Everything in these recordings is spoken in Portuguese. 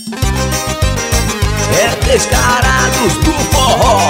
É Descarados do Forró.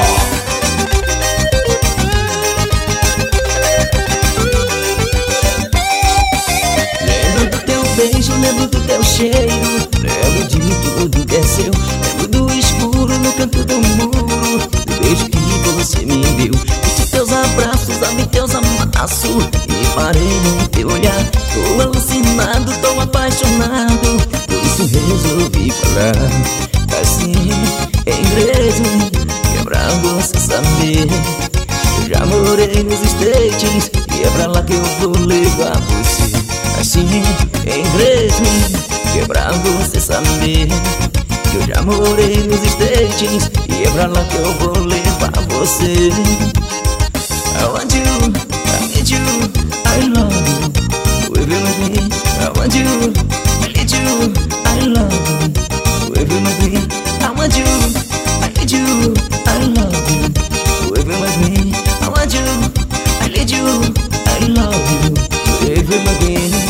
Lembro do teu beijo, lembro do teu cheiro, lembro de tudo que é seu, lembro do escuro no canto do muro, do beijo que você me deu, de teus abraços, amei teus amassos e parei no teu olhar. Tô alucinado, tô apaixonado, por isso resolvi falar assim, em inglês, que é pra você saber. Eu já morei nos States e é pra lá que eu vou levar você. Assim, em inglês, que é pra você saber. Que eu já morei nos States e é pra lá que eu vou levar você. I want you, I need you, I love you, will you with me? I want you, I need you, I love you, will you with me? I want you, I need you, I love you, will you with me? I want you, I need you, I love you, will you with me?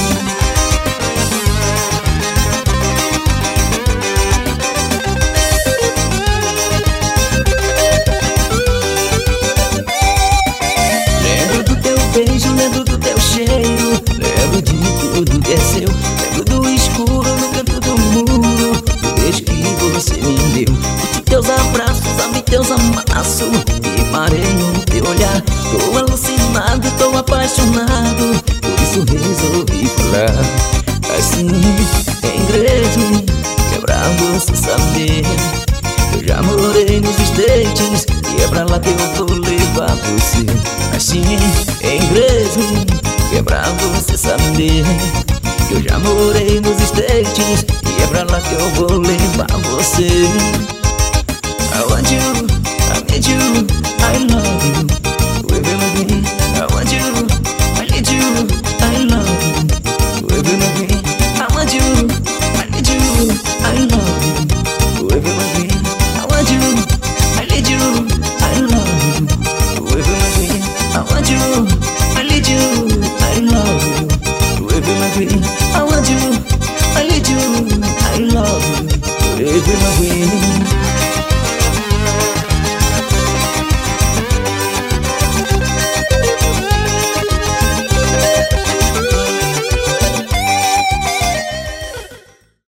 Beijo, lembro do teu cheiro, lembro de tudo que é seu, lembro do escuro no canto do muro, do beijo que você me deu, de teus abraços, amei teus amassos e parei no teu olhar. Tô alucinado, tô apaixonado, por isso resolvi falar assim, em inglês, que é pra você saber. Eu já morei nos States e é pra lá que eu vou levar você. Assim, em inglês, que é pra você saber. Eu já morei nos States e é pra lá que eu vou levar você. I want you, I need you, I love you, will you with me?